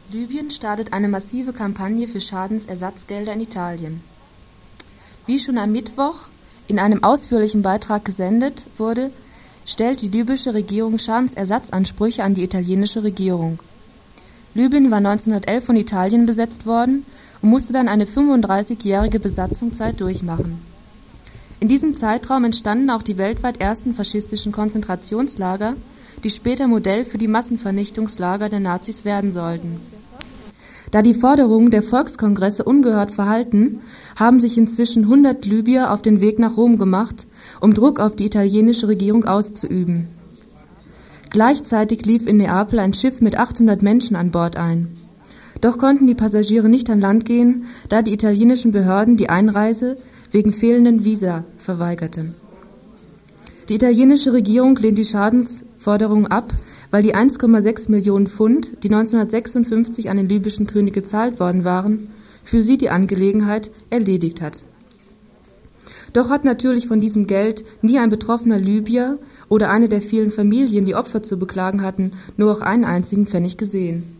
Libyen startet eine massive Kampagne für Schadensersatzgelder in Italien. Wie schon am Mittwoch in einem ausführlichen Beitrag gesendet wurde, stellt die libysche Regierung Schadensersatzansprüche an die italienische Regierung. Libyen war 1911 von Italien besetzt worden und musste dann eine 35-jährige Besatzungszeit durchmachen. In diesem Zeitraum entstanden auch die weltweit ersten faschistischen Konzentrationslager, die später Modell für die Massenvernichtungslager der Nazis werden sollten. Da die Forderungen der Volkskongresse ungehört verhalten, haben sich inzwischen 100 Libyer auf den Weg nach Rom gemacht, um Druck auf die italienische Regierung auszuüben. Gleichzeitig lief in Neapel ein Schiff mit 800 Menschen an Bord ein. Doch konnten die Passagiere nicht an Land gehen, da die italienischen Behörden die Einreise wegen fehlenden Visa verweigerten. Die italienische Regierung lehnt die Schadensforderungen ab, weil die 1,6 Millionen Pfund, die 1956 an den libyschen König gezahlt worden waren, für sie die Angelegenheit erledigt hat. Doch hat natürlich von diesem Geld nie ein betroffener Libyer oder eine der vielen Familien, die Opfer zu beklagen hatten, nur auch einen einzigen Pfennig gesehen.